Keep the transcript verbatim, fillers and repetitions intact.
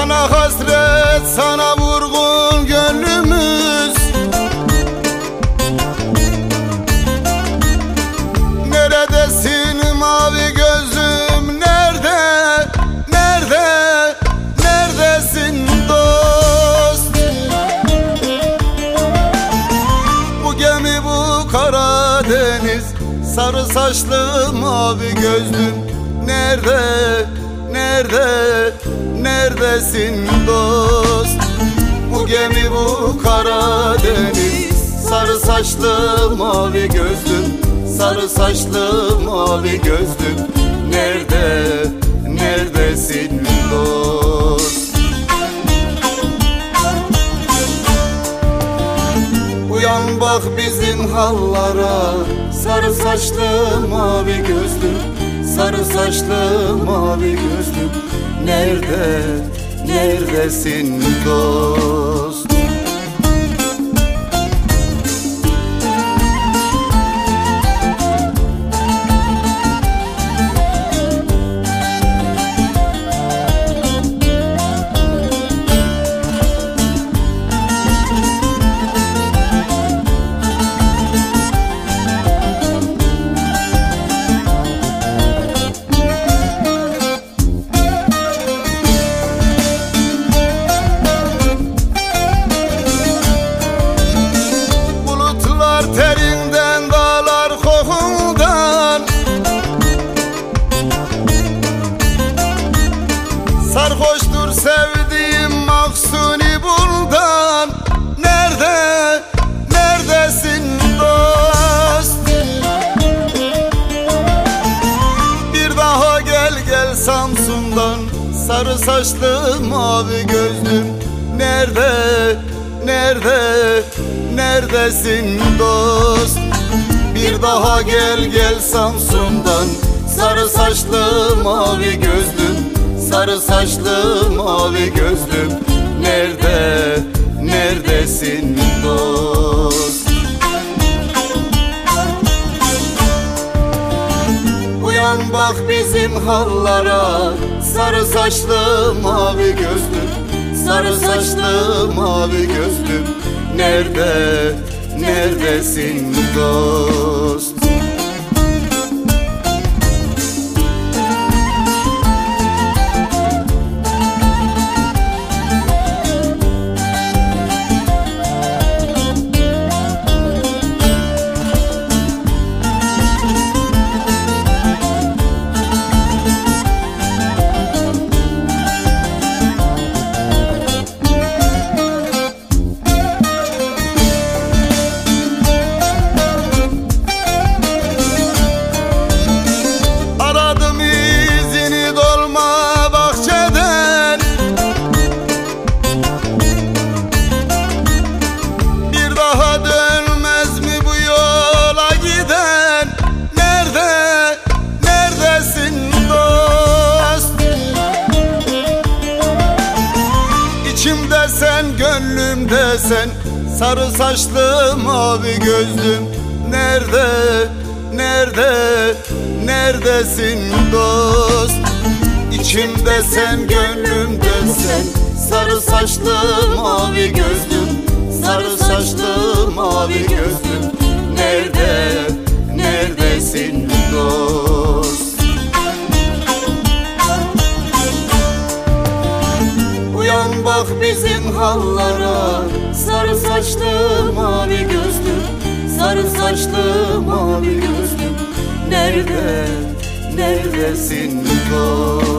Sana hasret, sana vurgun gönlümüz. Neredesin mavi gözlüm, nerede, nerede, neredesin dost? Bu gemi, bu Karadeniz, sarı saçlı mavi gözlüm, nerede, nerede, neredesin dost? Bu gemi, bu Karadeniz, sarı saçlı mavi gözlüm, sarı saçlı mavi gözlüm, nerede, neredesin dost? Uyan bak bizim hallara, sarı saçlı mavi gözlüm, sarı saçlı mavi gözlüm, nerede, neredesin dost? Terinden, dağlar kokundan, sarhoştur sevdiğim Mahsuni bundan, nerede, neredesin dost? Bir daha gel gel Samsun'dan, sarı saçlı mavi gözlüm, nerede, nerede, neredesin dost? Bir daha gel gel Samsun'dan, sarı saçlı mavi gözlüm, sarı saçlı mavi gözlüm, nerede, neredesin dost? Uyan bak bizim hallara, sarı saçlı mavi gözlüm, sarı saçlı mavi gözlüm, nerede, neredesin dost? İçimde sen, gönlümde sen, sarı saçlı mavi gözlüm, nerede, nerede, neredesin dost? İçimde sen, gönlümde sen, sarı saçlı mavi gözlüm, sarı saçlı mavi gözlüm, nerede, neredesin dost? Uyan bak bizim hallara, sarı saçlı mavi gözlüm, sarı saçlı mavi gözlüm, nerede, neredesin dost?